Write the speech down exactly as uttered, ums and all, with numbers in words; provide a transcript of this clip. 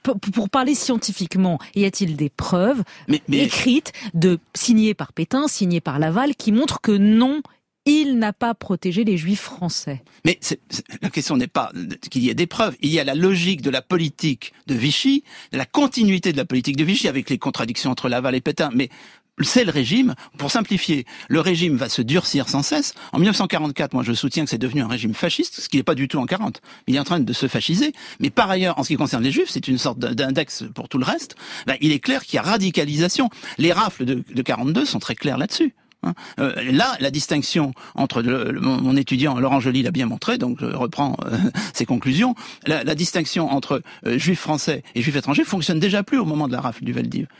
pour, pour parler scientifiquement, y a-t-il des preuves mais, mais... écrites, de, signées par Pétain, signées par Laval, qui montrent que non, il n'a pas protégé les Juifs français? Mais c'est, c'est, la question n'est pas qu'il y ait des preuves. Il y a la logique de la politique de Vichy, de la continuité de la politique de Vichy, avec les contradictions entre Laval et Pétain. Mais c'est le régime, pour simplifier, le régime va se durcir sans cesse. En dix-neuf cent quarante-quatre, moi je soutiens que c'est devenu un régime fasciste, ce qui n'est pas du tout en quarante. Il est en train de se fasciser. Mais par ailleurs, en ce qui concerne les Juifs, c'est une sorte d'index pour tout le reste. Ben, il est clair qu'il y a radicalisation. Les rafles de, de quarante-deux sont très claires là-dessus. Hein. Euh, là, la distinction entre le, le, mon étudiant Laurent Joly l'a bien montré, donc je reprends euh, ses conclusions. La, la distinction entre euh, juifs français et juifs étrangers fonctionne déjà plus au moment de la rafle du Veldiv.